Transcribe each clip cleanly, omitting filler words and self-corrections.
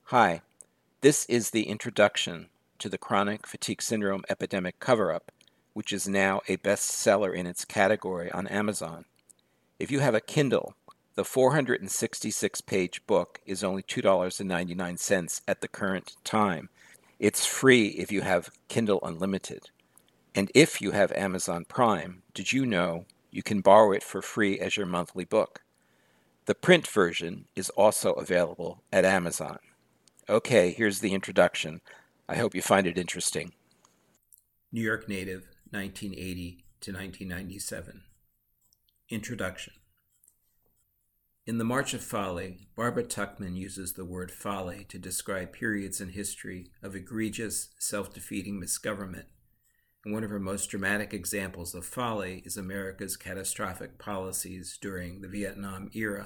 Hi, this is the introduction to the Chronic Fatigue Syndrome Epidemic Cover-Up, which is now a bestseller in its category on Amazon. If you have a Kindle, the 466-page book is only $2.99 at the current time. It's free if you have Kindle Unlimited. And if you have Amazon Prime, did you know you can borrow it for free as your monthly book? The print version is also available at Amazon. Okay, here's the introduction. I hope you find it interesting. New York Native, 1980 to 1997. Introduction. In The March of Folly, Barbara Tuchman uses the word folly to describe periods in history of egregious, self-defeating misgovernment, and one of her most dramatic examples of folly is America's catastrophic policies during the Vietnam era.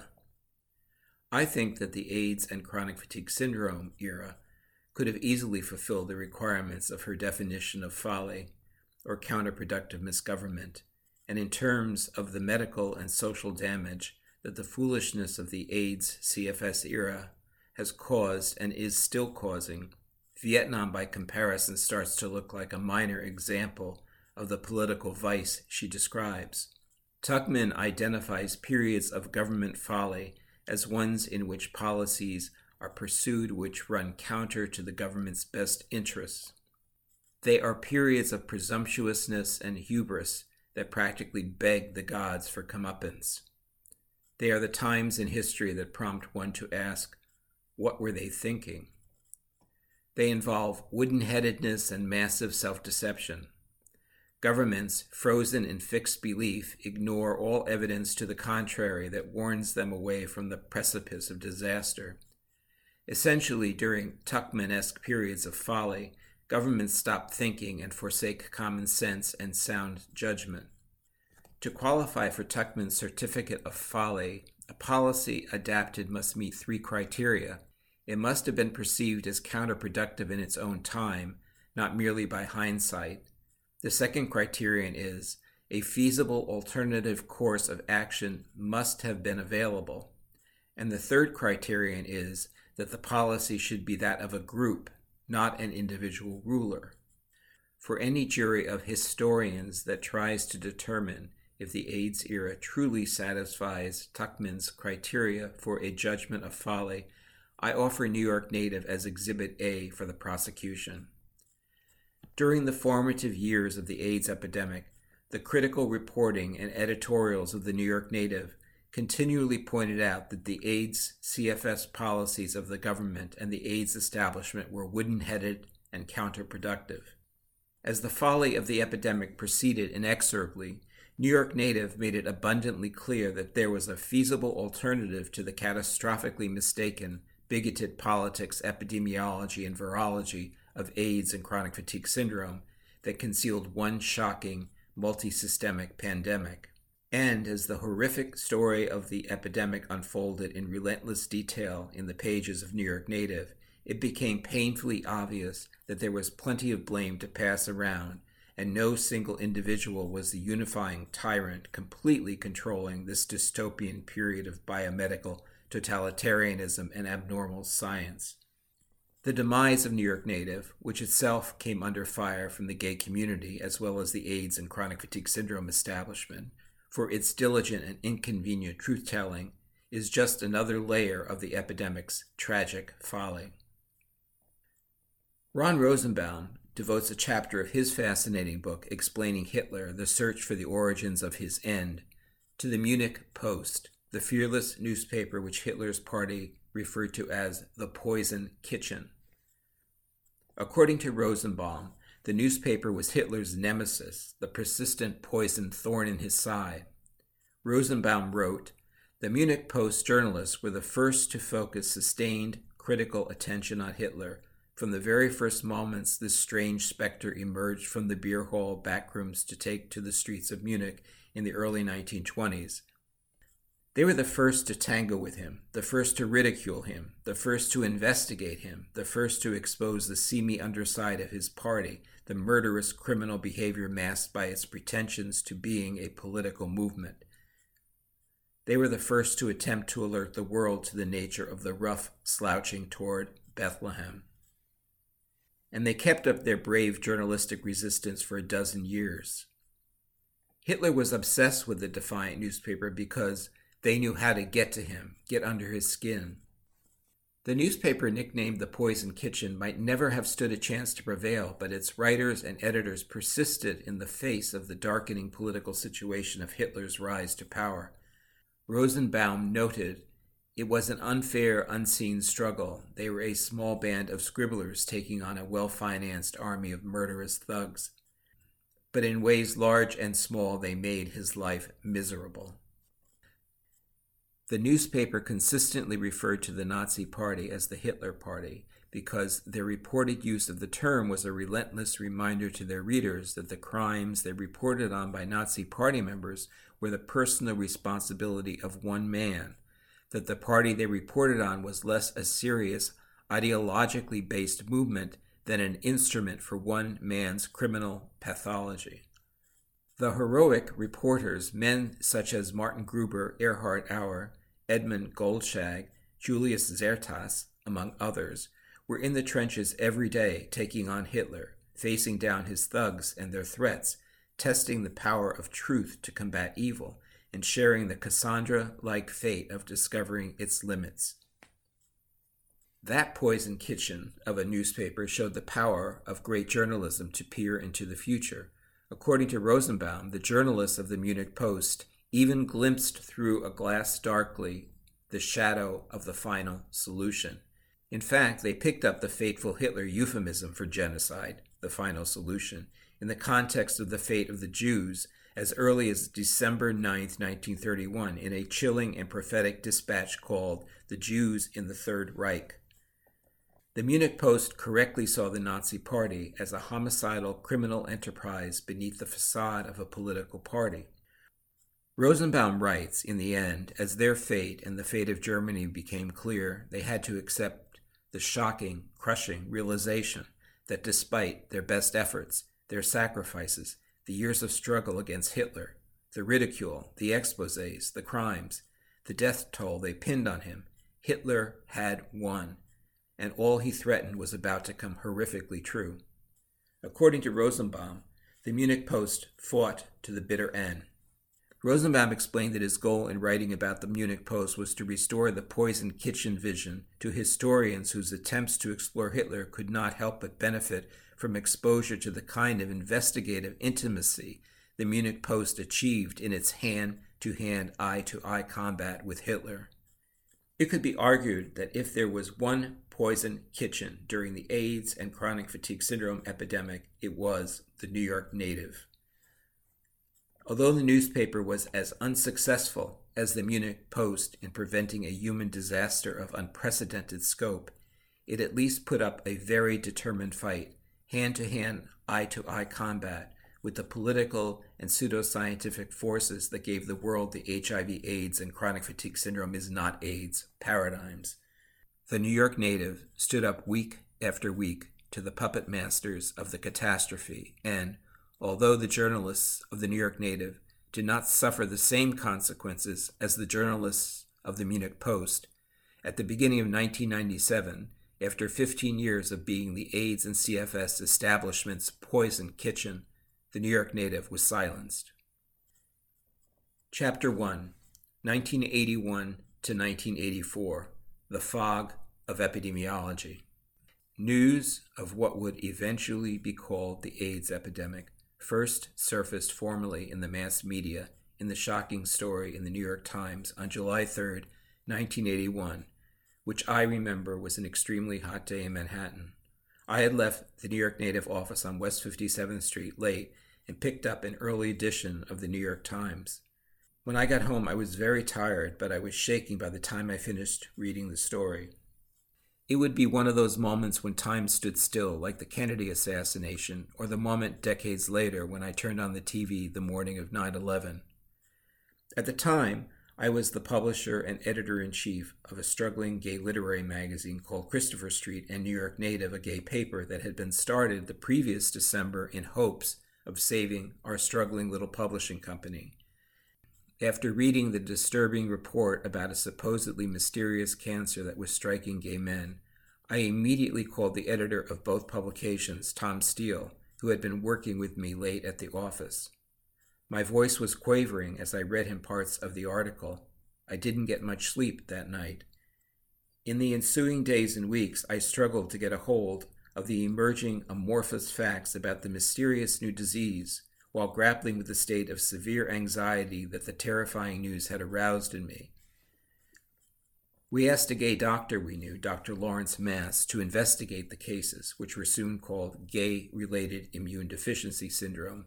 I think that the AIDS and chronic fatigue syndrome era could have easily fulfilled the requirements of her definition of folly or counterproductive misgovernment, and in terms of the medical and social damage that the foolishness of the AIDS CFS era has caused and is still causing, Vietnam by comparison starts to look like a minor example of the political vice she describes. Tuchman identifies periods of government folly as ones in which policies are pursued which run counter to the government's best interests. They are periods of presumptuousness and hubris that practically beg the gods for comeuppance. They are the times in history that prompt one to ask, what were they thinking? They involve wooden-headedness and massive self-deception. Governments, frozen in fixed belief, ignore all evidence to the contrary that warns them away from the precipice of disaster. Essentially, during Tuchman-esque periods of folly, governments stop thinking and forsake common sense and sound judgment. To qualify for Tuchman's certificate of folly, a policy adapted must meet three criteria. It must have been perceived as counterproductive in its own time, not merely by hindsight. The second criterion is a feasible alternative course of action must have been available. And the third criterion is that the policy should be that of a group, not an individual ruler. For any jury of historians that tries to determine if the AIDS era truly satisfies Tuchman's criteria for a judgment of folly, I offer New York Native as Exhibit A for the prosecution. During the formative years of the AIDS epidemic, the critical reporting and editorials of the New York Native continually pointed out that the AIDS CFS policies of the government and the AIDS establishment were wooden-headed and counterproductive. As the folly of the epidemic proceeded inexorably, New York Native made it abundantly clear that there was a feasible alternative to the catastrophically mistaken, bigoted politics, epidemiology, and virology of AIDS and chronic fatigue syndrome that concealed one shocking, multi-systemic pandemic. And as the horrific story of the epidemic unfolded in relentless detail in the pages of New York Native, it became painfully obvious that there was plenty of blame to pass around, and no single individual was the unifying tyrant completely controlling this dystopian period of biomedical totalitarianism and abnormal science. The demise of New York Native, which itself came under fire from the gay community as well as the AIDS and chronic fatigue syndrome establishment, for its diligent and inconvenient truth-telling, is just another layer of the epidemic's tragic folly. Ron Rosenbaum devotes a chapter of his fascinating book explaining Hitler, The Search for the Origins of His End, to the Munich Post, the fearless newspaper which Hitler's party referred to as the Poison Kitchen. According to Rosenbaum, the newspaper was Hitler's nemesis, the persistent poisoned thorn in his side. Rosenbaum wrote, "The Munich Post journalists were the first to focus sustained, critical attention on Hitler. From the very first moments this strange specter emerged from the beer hall backrooms to take to the streets of Munich in the early 1920s. They were the first to tango with him, the first to ridicule him, the first to investigate him, the first to expose the seamy underside of his party, the murderous criminal behavior masked by its pretensions to being a political movement. They were the first to attempt to alert the world to the nature of the rough slouching toward Bethlehem. And they kept up their brave journalistic resistance for a dozen years. Hitler was obsessed with the Defiant newspaper because they knew how to get to him, get under his skin. The newspaper, nicknamed the Poison Kitchen, might never have stood a chance to prevail, but its writers and editors persisted in the face of the darkening political situation of Hitler's rise to power. Rosenbaum noted, "It was an unfair, unseen struggle. They were a small band of scribblers taking on a well-financed army of murderous thugs. But in ways large and small, they made his life miserable." The newspaper consistently referred to the Nazi Party as the Hitler Party because their reported use of the term was a relentless reminder to their readers that the crimes they reported on by Nazi Party members were the personal responsibility of one man, that the party they reported on was less a serious, ideologically based movement than an instrument for one man's criminal pathology. The heroic reporters, men such as Martin Gruber, Erhard Auer, Edmund Goldschagg, Julius Zertas, among others, were in the trenches every day taking on Hitler, facing down his thugs and their threats, testing the power of truth to combat evil, and sharing the Cassandra-like fate of discovering its limits. That Poison Kitchen of a newspaper showed the power of great journalism to peer into the future. According to Rosenbaum, the journalists of the Munich Post even glimpsed through a glass darkly the shadow of the final solution. In fact, they picked up the fateful Hitler euphemism for genocide, the final solution, in the context of the fate of the Jews as early as December 9, 1931, in a chilling and prophetic dispatch called "The Jews in the Third Reich." The Munich Post correctly saw the Nazi Party as a homicidal criminal enterprise beneath the facade of a political party. Rosenbaum writes, in the end, as their fate and the fate of Germany became clear, they had to accept the shocking, crushing realization that despite their best efforts, their sacrifices, the years of struggle against Hitler, the ridicule, the exposés, the crimes, the death toll they pinned on him, Hitler had won, and all he threatened was about to come horrifically true. According to Rosenbaum, the Munich Post fought to the bitter end. Rosenbaum explained that his goal in writing about the Munich Post was to restore the Poison Kitchen vision to historians whose attempts to explore Hitler could not help but benefit from exposure to the kind of investigative intimacy the Munich Post achieved in its hand-to-hand, eye-to-eye combat with Hitler. It could be argued that if there was one Poison Kitchen during the AIDS and chronic fatigue syndrome epidemic, it was the New York Native. Although the newspaper was as unsuccessful as the Munich Post in preventing a human disaster of unprecedented scope, it at least put up a very determined fight, hand-to-hand, eye-to-eye combat with the political and pseudoscientific forces that gave the world the HIV/AIDS and chronic fatigue syndrome is not AIDS paradigms. The New York Native stood up week after week to the puppet masters of the catastrophe, and although the journalists of the New York Native did not suffer the same consequences as the journalists of the Munich Post, at the beginning of 1997, after 15 years of being the AIDS and CFS establishment's Poison Kitchen, the New York Native was silenced. Chapter 1, 1981 to 1984, The Fog of Epidemiology. News of what would eventually be called the AIDS epidemic first surfaced formally in the mass media in the shocking story in the New York Times on July 3, 1981, which I remember was an extremely hot day in Manhattan. I had left the New York Native office on West 57th Street late and picked up an early edition of the New York Times. When I got home, I was very tired, but I was shaking by the time I finished reading the story. It would be one of those moments when time stood still, like the Kennedy assassination, or the moment decades later when I turned on the TV the morning of 9/11. At the time, I was the publisher and editor-in-chief of a struggling gay literary magazine called Christopher Street and New York Native, a gay paper that had been started the previous December in hopes of saving our struggling little publishing company. After reading the disturbing report about a supposedly mysterious cancer that was striking gay men, I immediately called the editor of both publications, Tom Steele, who had been working with me late at the office. My voice was quavering as I read him parts of the article. I didn't get much sleep that night. In the ensuing days and weeks, I struggled to get a hold of the emerging amorphous facts about the mysterious new disease while grappling with the state of severe anxiety that the terrifying news had aroused in me. We asked a gay doctor we knew, Dr. Lawrence Mass, to investigate the cases, which were soon called gay-related immune deficiency syndrome.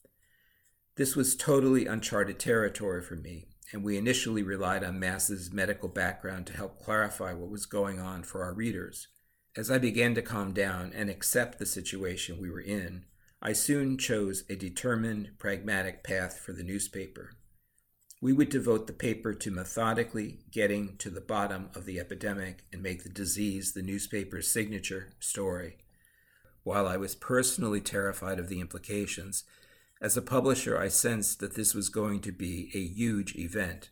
This was totally uncharted territory for me, and we initially relied on Mass's medical background to help clarify what was going on for our readers. As I began to calm down and accept the situation we were in, I soon chose a determined, pragmatic path for the newspaper. We would devote the paper to methodically getting to the bottom of the epidemic and make the disease the newspaper's signature story. While I was personally terrified of the implications, as a publisher, I sensed that this was going to be a huge event.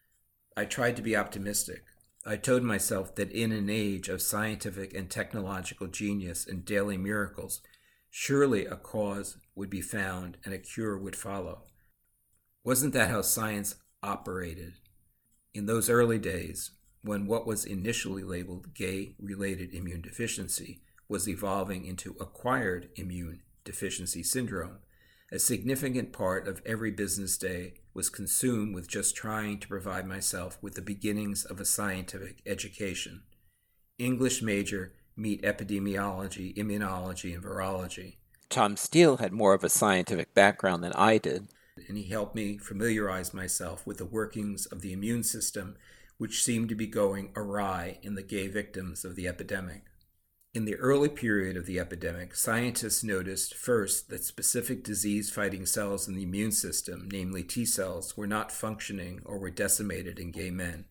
I tried to be optimistic. I told myself that in an age of scientific and technological genius and daily miracles, surely a cause would be found and a cure would follow. Wasn't that how science operated? In those early days, when what was initially labeled gay-related immune deficiency was evolving into acquired immune deficiency syndrome, a significant part of every business day was consumed with just trying to provide myself with the beginnings of a scientific education. English major meet epidemiology, immunology, and virology. Tom Steele had more of a scientific background than I did, and he helped me familiarize myself with the workings of the immune system, which seemed to be going awry in the gay victims of the epidemic. In the early period of the epidemic, scientists noticed first that specific disease-fighting cells in the immune system, namely T cells, were not functioning or were decimated in gay men.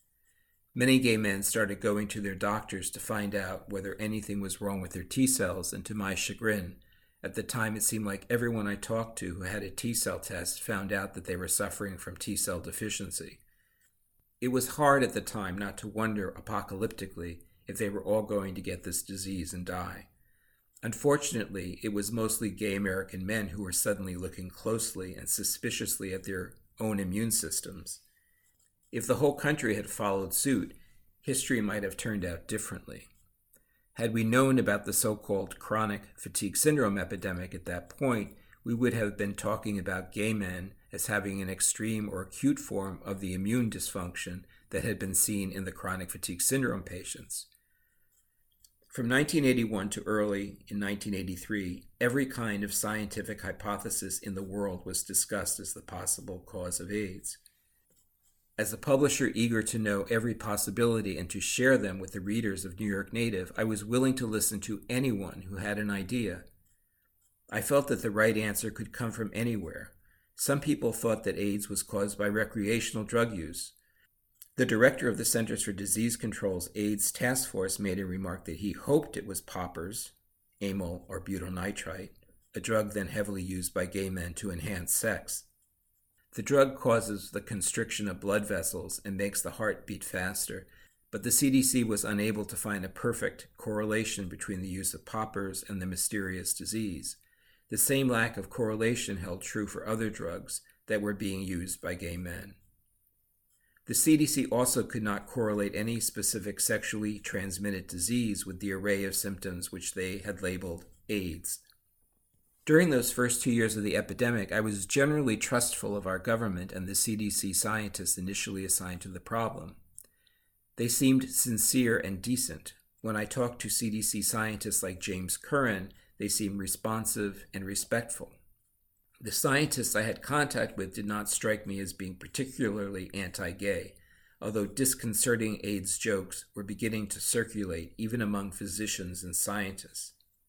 Many gay men started going to their doctors to find out whether anything was wrong with their T cells, and to my chagrin, at the time it seemed like everyone I talked to who had a T cell test found out that they were suffering from T cell deficiency. It was hard at the time not to wonder apocalyptically if they were all going to get this disease and die. Unfortunately, it was mostly gay American men who were suddenly looking closely and suspiciously at their own immune systems. If the whole country had followed suit, history might have turned out differently. Had we known about the so-called chronic fatigue syndrome epidemic at that point, we would have been talking about gay men as having an extreme or acute form of the immune dysfunction that had been seen in the chronic fatigue syndrome patients. From 1981 to early in 1983, every kind of scientific hypothesis in the world was discussed as the possible cause of AIDS. As a publisher eager to know every possibility and to share them with the readers of New York Native, I was willing to listen to anyone who had an idea. I felt that the right answer could come from anywhere. Some people thought that AIDS was caused by recreational drug use. The director of the Centers for Disease Control's AIDS Task Force made a remark that he hoped it was poppers, amyl or butyl nitrite, a drug then heavily used by gay men to enhance sex. The drug causes the constriction of blood vessels and makes the heart beat faster, but the CDC was unable to find a perfect correlation between the use of poppers and the mysterious disease. The same lack of correlation held true for other drugs that were being used by gay men. The CDC also could not correlate any specific sexually transmitted disease with the array of symptoms which they had labeled AIDS. During those first 2 years of the epidemic, I was generally trustful of our government and the CDC scientists initially assigned to the problem. They seemed sincere and decent. When I talked to CDC scientists like James Curran, they seemed responsive and respectful. The scientists I had contact with did not strike me as being particularly anti-gay, although disconcerting AIDS jokes were beginning to circulate even among physicians and scientists.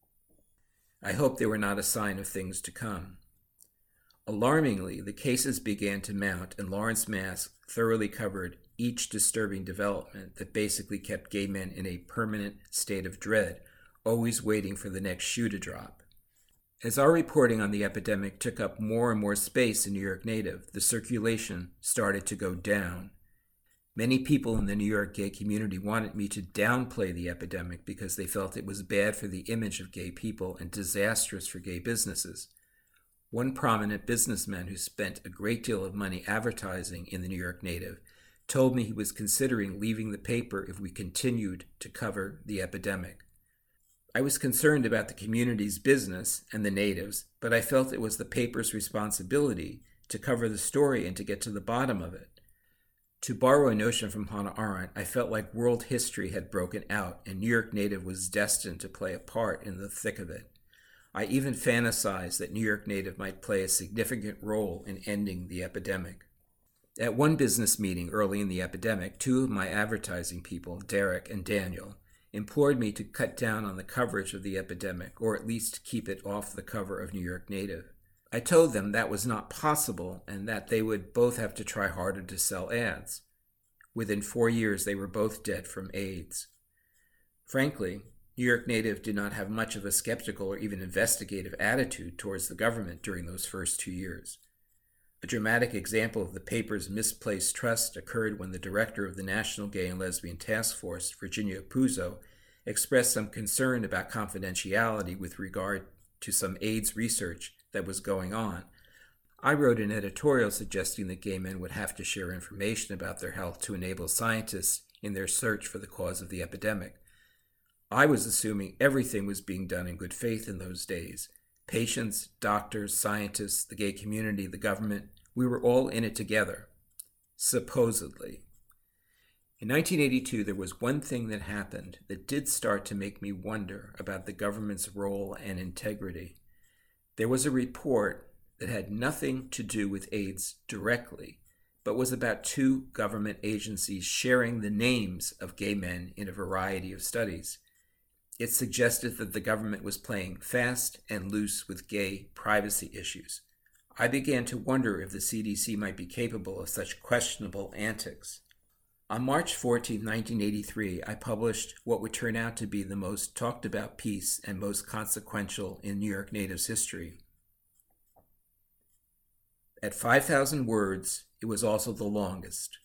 I hoped they were not a sign of things to come. Alarmingly, the cases began to mount, and Lawrence Mass thoroughly covered each disturbing development that basically kept gay men in a permanent state of dread, always waiting for the next shoe to drop. As our reporting on the epidemic took up more and more space in New York Native, the circulation started to go down. Many people in the New York gay community wanted me to downplay the epidemic because they felt it was bad for the image of gay people and disastrous for gay businesses. One prominent businessman who spent a great deal of money advertising in the New York Native told me he was considering leaving the paper if we continued to cover the epidemic. I was concerned about the community's business and the natives, but I felt it was the paper's responsibility to cover the story and to get to the bottom of it. To borrow a notion from Hannah Arendt, I felt like world history had broken out and New York Native was destined to play a part in the thick of it. I even fantasized that New York Native might play a significant role in ending the epidemic. At one business meeting early in the epidemic, two of my advertising people, Derek and Daniel, implored me to cut down on the coverage of the epidemic, or at least keep it off the cover of New York Native. I told them that was not possible and that they would both have to try harder to sell ads. Within 4 years, they were both dead from AIDS. Frankly, New York Native did not have much of a skeptical or even investigative attitude towards the government during those first 2 years. A dramatic example of the paper's misplaced trust occurred when the director of the National Gay and Lesbian Task Force, Virginia Puzo, expressed some concern about confidentiality with regard to some AIDS research that was going on. I wrote an editorial suggesting that gay men would have to share information about their health to enable scientists in their search for the cause of the epidemic. I was assuming everything was being done in good faith in those days. Patients, doctors, scientists, the gay community, the government, we were all in it together. Supposedly. In 1982, there was one thing that happened that did start to make me wonder about the government's role and integrity. There was a report that had nothing to do with AIDS directly, but was about two government agencies sharing the names of gay men in a variety of studies. It suggested that the government was playing fast and loose with gay privacy issues. I began to wonder if the CDC might be capable of such questionable antics. On March 14, 1983, I published what would turn out to be the most talked about piece and most consequential in New York Natives history. At 5,000 words, it was also the longest,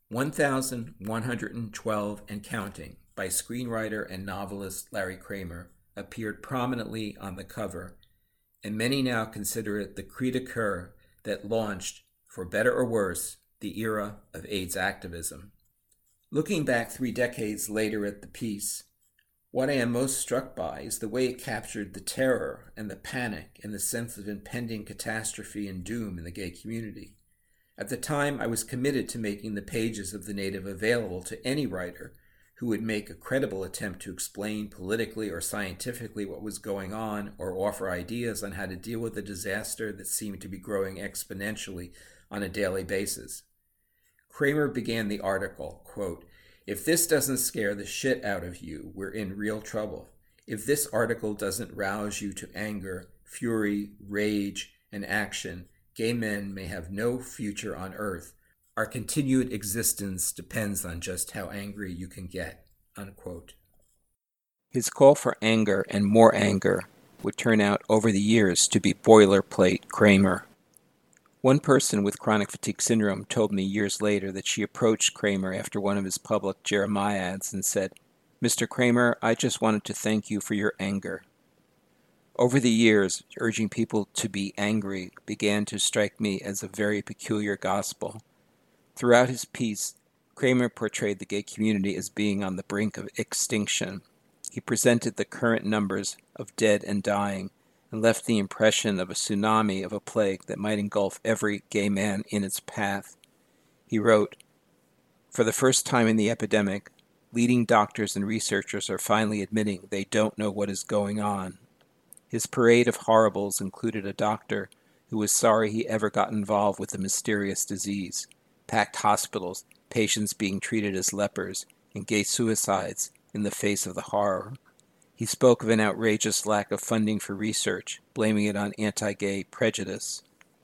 1,112 and counting, by screenwriter and novelist Larry Kramer, appeared prominently on the cover, and many now consider it the cri de coeur that launched, for better or worse, the era of AIDS activism. Looking back 3 decades later at the piece, what I am most struck by is the way it captured the terror and the panic and the sense of impending catastrophe and doom in the gay community. At the time, I was committed to making the pages of The Native available to any writer who would make a credible attempt to explain politically or scientifically what was going on or offer ideas on how to deal with a disaster that seemed to be growing exponentially on a daily basis. Kramer began the article, quote, "If this doesn't scare the shit out of you, we're in real trouble. If this article doesn't rouse you to anger, fury, rage, and action, gay men may have no future on earth. Our continued existence depends on just how angry you can get," unquote. His call for anger and more anger would turn out over the years to be boilerplate Kramer. One person with chronic fatigue syndrome told me years later that she approached Kramer after one of his public Jeremiads and said, "Mr. Kramer, I just wanted to thank you for your anger." Over the years, urging people to be angry began to strike me as a very peculiar gospel. Throughout his piece, Kramer portrayed the gay community as being on the brink of extinction. He presented the current numbers of dead and dying and left the impression of a tsunami of a plague that might engulf every gay man in its path. He wrote, "For the first time in the epidemic, leading doctors and researchers are finally admitting they don't know what is going on." His parade of horribles included a doctor who was sorry he ever got involved with the mysterious disease, packed hospitals, patients being treated as lepers, and gay suicides in the face of the horror. He spoke of an outrageous lack of funding for research, blaming it on anti-gay prejudice.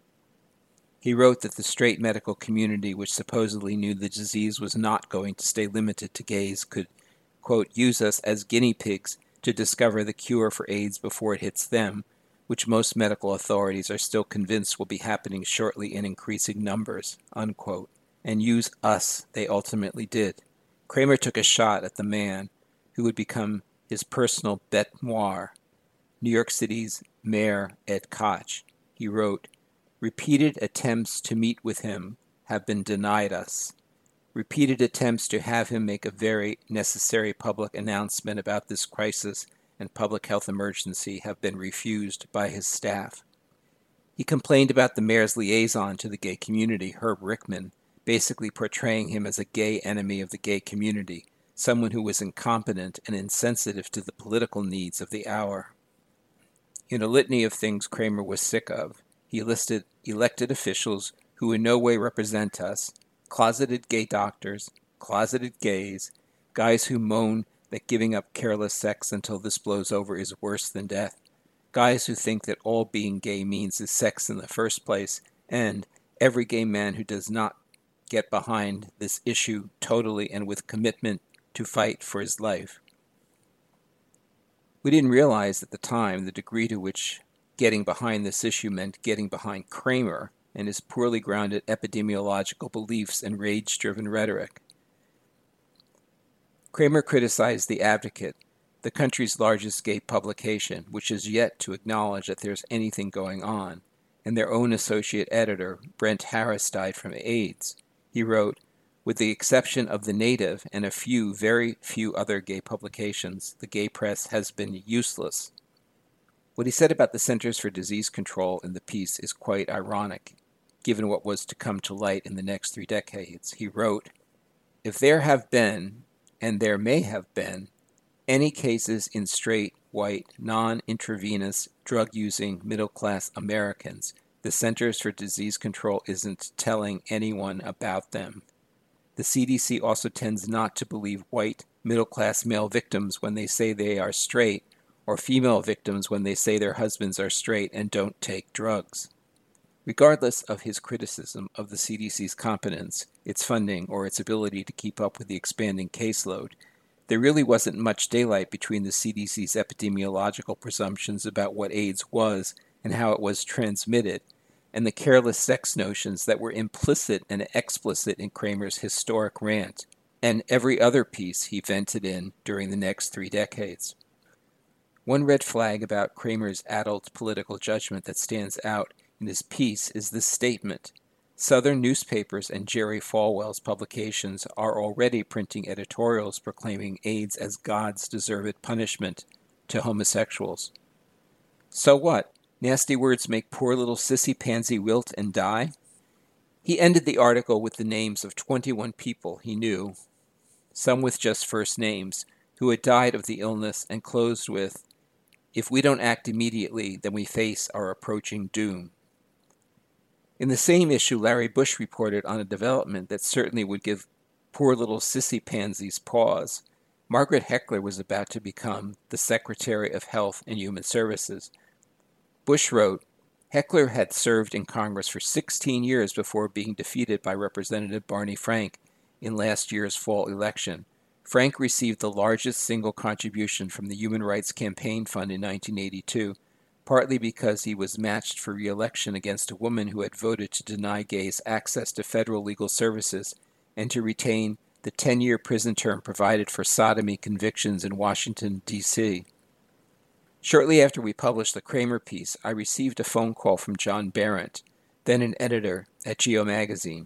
He wrote that the straight medical community, which supposedly knew the disease was not going to stay limited to gays, could, quote, "use us as guinea pigs to discover the cure for AIDS before it hits them, which most medical authorities are still convinced will be happening shortly in increasing numbers," unquote. and use us they ultimately did. Kramer took a shot at the man who would become his personal bête noire, New York City's Mayor Ed Koch. He wrote, "Repeated attempts to meet with him have been denied us. Repeated attempts to have him make a very necessary public announcement about this crisis and public health emergency have been refused by his staff." He complained about the mayor's liaison to the gay community, Herb Rickman, basically portraying him as a gay enemy of the gay community, someone who was incompetent and insensitive to the political needs of the hour. In a litany of things Kramer was sick of, he listed elected officials who in no way represent us, closeted gay doctors, closeted gays, guys who moan that giving up careless sex until this blows over is worse than death, guys who think that all being gay means is sex in the first place, and every gay man who does not get behind this issue totally and with commitment to fight for his life. We didn't realize at the time the degree to which getting behind this issue meant getting behind Kramer and his poorly grounded epidemiological beliefs and rage-driven rhetoric. Kramer criticized The Advocate, the country's largest gay publication, which has yet to acknowledge that there's anything going on, and their own associate editor, Brent Harris, died from AIDS. He wrote, "With the exception of The Native and a few, very few other gay publications, the gay press has been useless." What he said about the Centers for Disease Control in the piece is quite ironic, given what was to come to light in the next 3 decades. He wrote, "If there have been, and there may have been, any cases in straight, white, non-intravenous, drug-using, middle-class Americans, the Centers for Disease Control isn't telling anyone about them. The CDC also tends not to believe white, middle-class male victims when they say they are straight, or female victims when they say their husbands are straight and don't take drugs." Regardless of his criticism of the CDC's competence, its funding, or its ability to keep up with the expanding caseload, there really wasn't much daylight between the CDC's epidemiological presumptions about what AIDS was and how it was transmitted, and the careless sex notions that were implicit and explicit in Kramer's historic rant, and every other piece he vented in during the next 3 decades. One red flag about Kramer's adult political judgment that stands out in his piece is this statement: Southern newspapers and Jerry Falwell's publications are already printing editorials proclaiming AIDS as God's deserved punishment to homosexuals. So what? Nasty words make poor little sissy pansy wilt and die? He ended the article with the names of 21 people he knew, some with just first names, who had died of the illness, and closed with, "If we don't act immediately, then we face our approaching doom." In the same issue, Larry Bush reported on a development that certainly would give poor little sissy pansies pause. Margaret Heckler was about to become the Secretary of Health and Human Services. Bush wrote, "Heckler had served in Congress for 16 years before being defeated by Representative Barney Frank in last year's fall election. Frank received the largest single contribution from the Human Rights Campaign Fund in 1982, partly because he was matched for re-election against a woman who had voted to deny gays access to federal legal services and to retain the 10-year prison term provided for sodomy convictions in Washington, D.C. Shortly after we published the Kramer piece, I received a phone call from John Berendt, then an editor at Geo Magazine.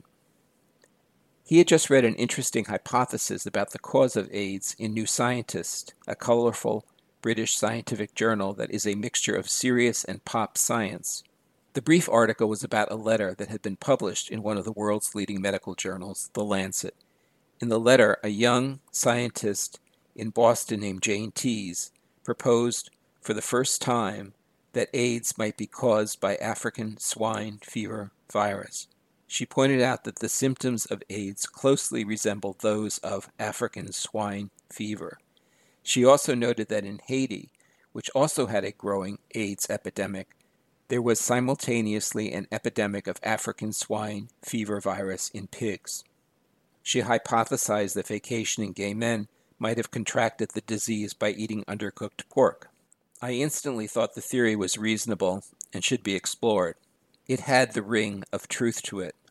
He had just read an interesting hypothesis about the cause of AIDS in New Scientist, a colorful British scientific journal that is a mixture of serious and pop science. The brief article was about a letter that had been published in one of the world's leading medical journals, The Lancet. In the letter, a young scientist in Boston named Jane Teese proposed for the first time that AIDS might be caused by African swine fever virus. She pointed out that the symptoms of AIDS closely resembled those of African swine fever. She also noted that in Haiti, which also had a growing AIDS epidemic, there was simultaneously an epidemic of African swine fever virus in pigs. She hypothesized that vacationing gay men might have contracted the disease by eating undercooked pork. I instantly thought the theory was reasonable and should be explored. It had the ring of truth to it.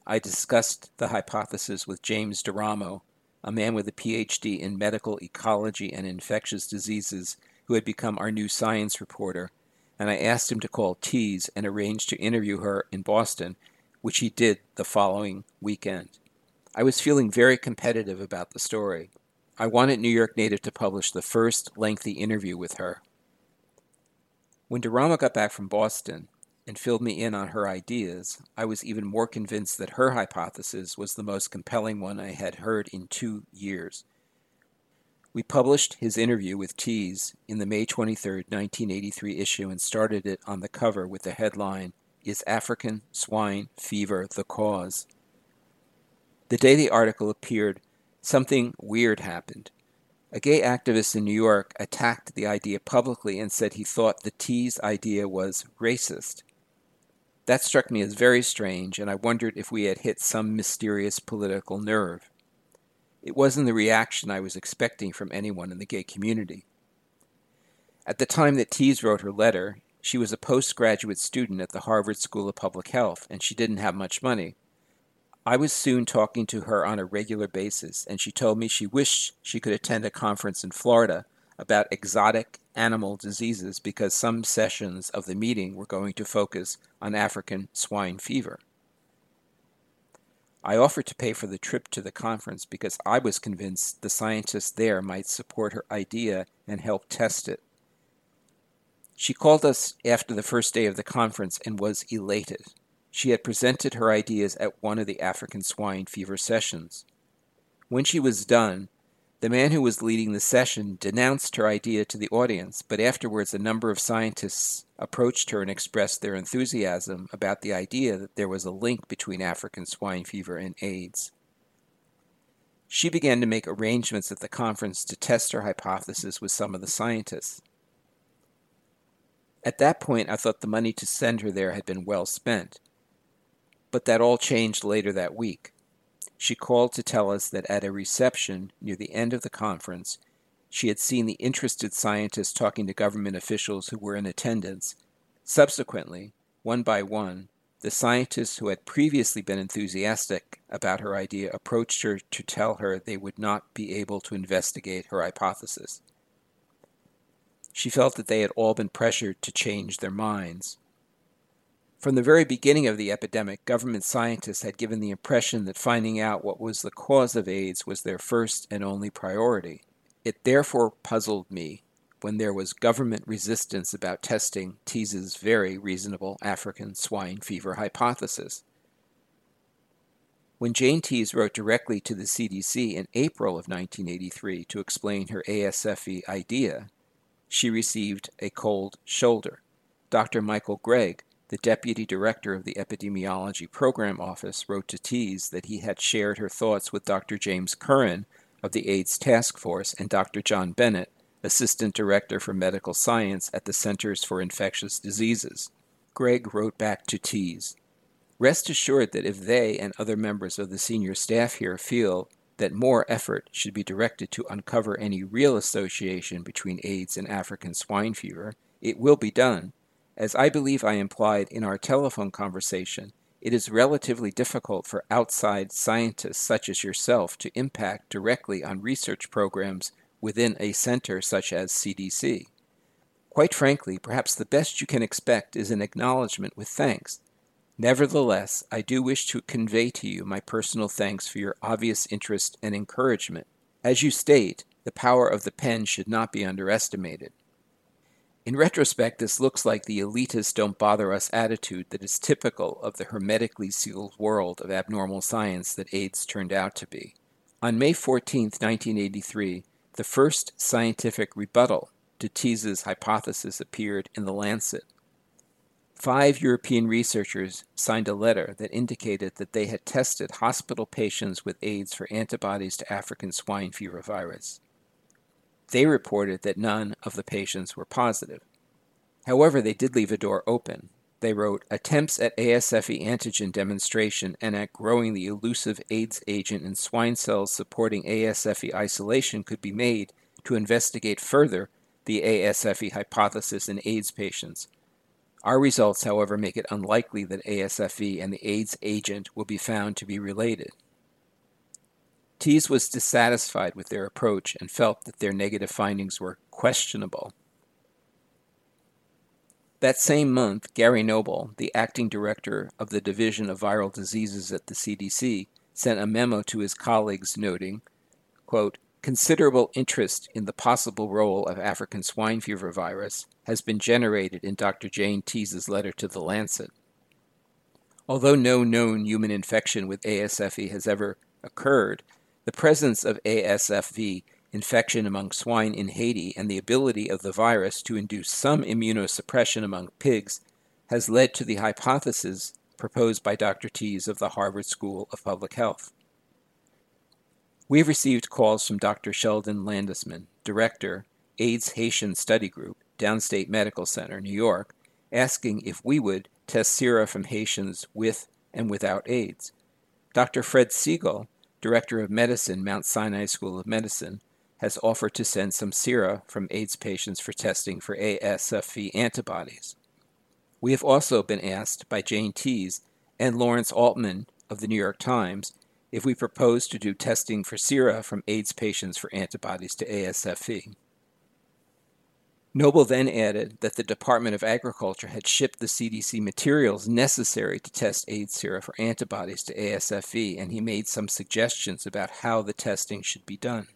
I discussed the hypothesis with James D'Eramo, a man with a PhD in medical ecology and infectious diseases who had become our new science reporter, and I asked him to call Tease and arrange to interview her in Boston, which he did the following weekend. I was feeling very competitive about the story. I wanted New York Native to publish the first lengthy interview with her. When D'Eramo got back from Boston and filled me in on her ideas, I was even more convinced that her hypothesis was the most compelling one I had heard in 2 years. We published his interview with Tease in the May 23, 1983 issue and started it on the cover with the headline, "Is African Swine Fever the Cause?" The day the article appeared, something weird happened. A gay activist in New York attacked the idea publicly and said he thought the Tease idea was racist. That struck me as very strange, and I wondered if we had hit some mysterious political nerve. It wasn't the reaction I was expecting from anyone in the gay community. At the time that Tease wrote her letter, she was a postgraduate student at the Harvard School of Public Health, and she didn't have much money. I was soon talking to her on a regular basis, and she told me she wished she could attend a conference in Florida about exotic animal diseases because some sessions of the meeting were going to focus on African swine fever. I offered to pay for the trip to the conference because I was convinced the scientists there might support her idea and help test it. She called us after the first day of the conference and was elated. She had presented her ideas at one of the African swine fever sessions. When she was done, the man who was leading the session denounced her idea to the audience, but afterwards a number of scientists approached her and expressed their enthusiasm about the idea that there was a link between African swine fever and AIDS. She began to make arrangements at the conference to test her hypothesis with some of the scientists. At that point, I thought the money to send her there had been well spent. But that all changed later that week. She called to tell us that at a reception near the end of the conference, she had seen the interested scientists talking to government officials who were in attendance. Subsequently, one by one, the scientists who had previously been enthusiastic about her idea approached her to tell her they would not be able to investigate her hypothesis. She felt that they had all been pressured to change their minds. From the very beginning of the epidemic, government scientists had given the impression that finding out what was the cause of AIDS was their first and only priority. It therefore puzzled me when there was government resistance about testing Tease's very reasonable African swine fever hypothesis. When Jane Tease wrote directly to the CDC in April of 1983 to explain her ASFE idea, she received a cold shoulder. Dr. Michael Gregg, the deputy director of the Epidemiology Program Office, wrote to Tease that he had shared her thoughts with Dr. James Curran of the AIDS Task Force and Dr. John Bennett, assistant director for medical science at the Centers for Infectious Diseases. Gregg wrote back to Tease, "Rest assured that if they and other members of the senior staff here feel that more effort should be directed to uncover any real association between AIDS and African swine fever, it will be done. As I believe I implied in our telephone conversation, it is relatively difficult for outside scientists such as yourself to impact directly on research programs within a center such as CDC. Quite frankly, perhaps the best you can expect is an acknowledgement with thanks. Nevertheless, I do wish to convey to you my personal thanks for your obvious interest and encouragement. As you state, the power of the pen should not be underestimated." In retrospect, this looks like the elitist don't bother us attitude that is typical of the hermetically sealed world of abnormal science that AIDS turned out to be. On May 14, 1983, the first scientific rebuttal to Tease's hypothesis appeared in The Lancet. 5 European researchers signed a letter that indicated that they had tested hospital patients with AIDS for antibodies to African swine fever virus. They reported that none of the patients were positive. However, they did leave a door open. They wrote, "Attempts at ASFE antigen demonstration and at growing the elusive AIDS agent in swine cells supporting ASFE isolation could be made to investigate further the ASFE hypothesis in AIDS patients. Our results, however, make it unlikely that ASFV and the AIDS agent will be found to be related. Tease was dissatisfied with their approach and felt that their negative findings were questionable. That same month, Gary Noble, the acting director of the Division of Viral Diseases at the CDC, sent a memo to his colleagues noting, quote, "Considerable interest in the possible role of African swine fever virus has been generated in Dr. Jane Tease's letter to The Lancet. Although no known human infection with ASFV has ever occurred, the presence of ASFV infection among swine in Haiti and the ability of the virus to induce some immunosuppression among pigs has led to the hypothesis proposed by Dr. Tease of the Harvard School of Public Health. We have received calls from Dr. Sheldon Landesman, Director, AIDS Haitian Study Group, Downstate Medical Center, New York, asking if we would test sera from Haitians with and without AIDS. Dr. Fred Siegel, Director of Medicine, Mount Sinai School of Medicine, has offered to send some sera from AIDS patients for testing for ASFV antibodies. We have also been asked by Jane Tease and Lawrence Altman of the New York Times if we propose to do testing for sera from AIDS patients for antibodies to ASFV. Noble then added that the Department of Agriculture had shipped the CDC materials necessary to test AIDS sera for antibodies to ASFV, and he made some suggestions about how the testing should be done.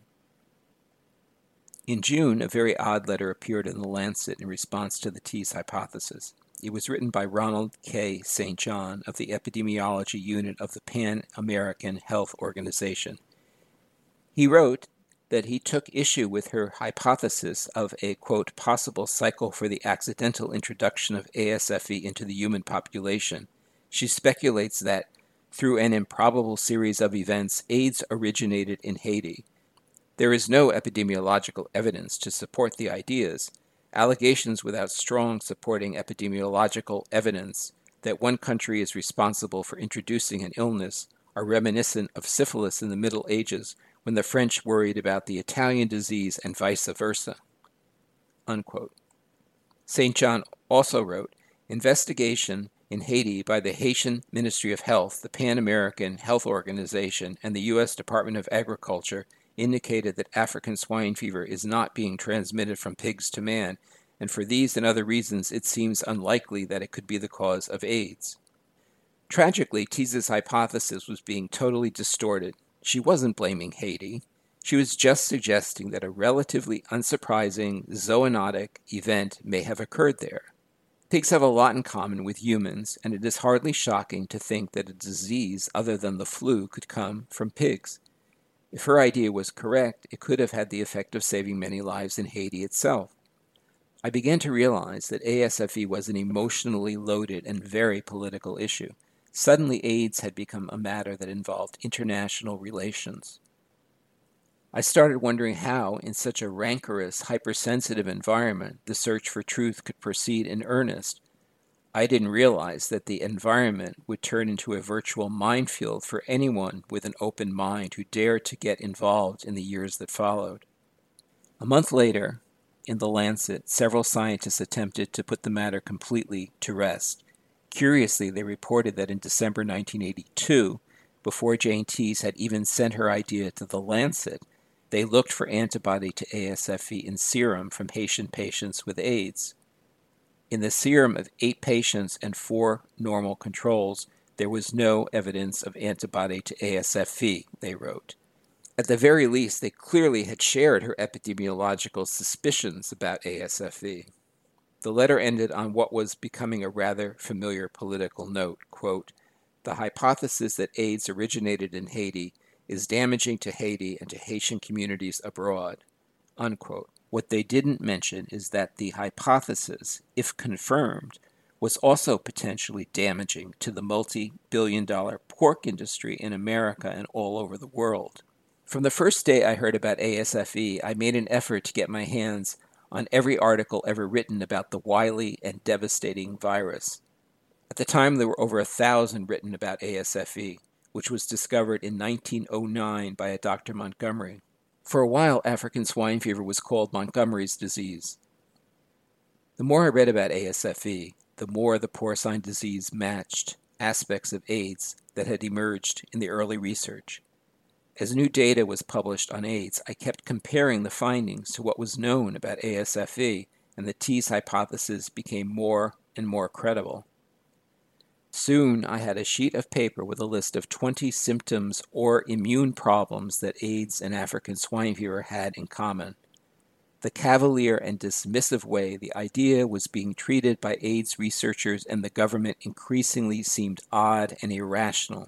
In June, a very odd letter appeared in The Lancet in response to the Tease hypothesis. It was written by Ronald K. St. John of the Epidemiology Unit of the Pan American Health Organization. He wrote that he took issue with her hypothesis of a, quote, possible cycle for the accidental introduction of ASFV into the human population. She speculates that, through an improbable series of events, AIDS originated in Haiti. There is no epidemiological evidence to support the ideas. Allegations without strong supporting epidemiological evidence that one country is responsible for introducing an illness are reminiscent of syphilis in the Middle Ages, when the French worried about the Italian disease and vice versa." Unquote. St. John also wrote, "Investigation in Haiti by the Haitian Ministry of Health, the Pan American Health Organization, and the U.S. Department of Agriculture indicated that African swine fever is not being transmitted from pigs to man, and for these and other reasons it seems unlikely that it could be the cause of AIDS." Tragically, Tease's hypothesis was being totally distorted. She wasn't blaming Haiti. She was just suggesting that a relatively unsurprising zoonotic event may have occurred there. Pigs have a lot in common with humans, and it is hardly shocking to think that a disease other than the flu could come from pigs. If her idea was correct, it could have had the effect of saving many lives in Haiti itself. I began to realize that ASFV was an emotionally loaded and very political issue. Suddenly, AIDS had become a matter that involved international relations. I started wondering how, in such a rancorous, hypersensitive environment, the search for truth could proceed in earnest. I didn't realize that the environment would turn into a virtual minefield for anyone with an open mind who dared to get involved in the years that followed. A month later, in The Lancet, several scientists attempted to put the matter completely to rest. Curiously, they reported that in December 1982, before Jane Tease had even sent her idea to The Lancet, they looked for antibody to ASFV in serum from Haitian patients with AIDS. In the serum of 8 patients and 4 normal controls, there was no evidence of antibody to ASFV, they wrote. At the very least, they clearly had shared her epidemiological suspicions about ASFV. The letter ended on what was becoming a rather familiar political note, quote, "The hypothesis that AIDS originated in Haiti is damaging to Haiti and to Haitian communities abroad," unquote. What they didn't mention is that the hypothesis, if confirmed, was also potentially damaging to the multi-billion-dollar pork industry in America and all over the world. From the first day I heard about ASFV, I made an effort to get my hands on every article ever written about the wily and devastating virus. At the time, there were over 1,000 written about ASFV, which was discovered in 1909 by a Dr. Montgomery. For a while, African swine fever was called Montgomery's disease. The more I read about ASFV, the more the porcine disease matched aspects of AIDS that had emerged in the early research. As new data was published on AIDS, I kept comparing the findings to what was known about ASFE, and the T's hypothesis became more and more credible. Soon I had a sheet of paper with a list of 20 symptoms or immune problems that AIDS and African swine fever had in common. The cavalier and dismissive way the idea was being treated by AIDS researchers and the government increasingly seemed odd and irrational.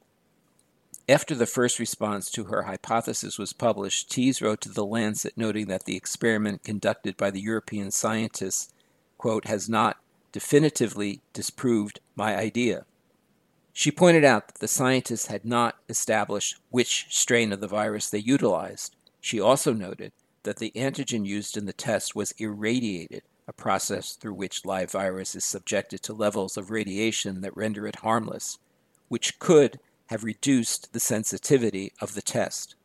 After the first response to her hypothesis was published, Tees wrote to The Lancet noting that the experiment conducted by the European scientists, quote, has not definitively disproved my idea. She pointed out that the scientists had not established which strain of the virus they utilized. She also noted that the antigen used in the test was irradiated, a process through which live virus is subjected to levels of radiation that render it harmless, which could have reduced the sensitivity of the test.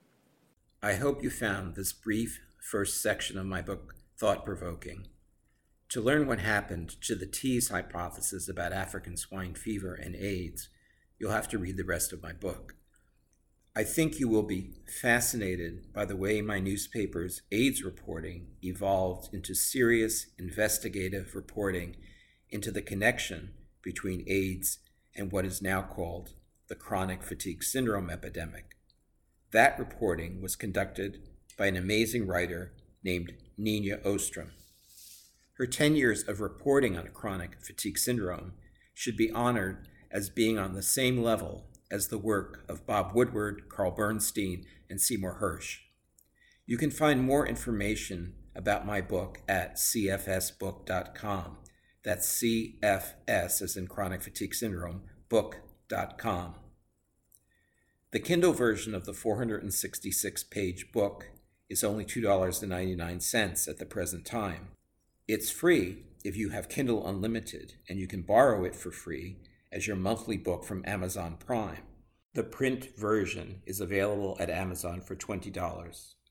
I hope you found this brief first section of my book thought-provoking. To learn what happened to the T's hypothesis about African swine fever and AIDS, you'll have to read the rest of my book. I think you will be fascinated by the way my newspaper's AIDS reporting evolved into serious investigative reporting into the connection between AIDS and what is now called the chronic fatigue syndrome epidemic. That reporting was conducted by an amazing writer named Nina Ostrom. Her 10 years of reporting on chronic fatigue syndrome should be honored as being on the same level as the work of Bob Woodward, Carl Bernstein, and Seymour Hersh. You can find more information about my book at cfsbook.com. That's CFS as in chronic fatigue syndrome, book.com. The Kindle version of the 466-page book is only $2.99 at the present time. It's free if you have Kindle Unlimited, and you can borrow it for free as your monthly book from Amazon Prime. The print version is available at Amazon for $20.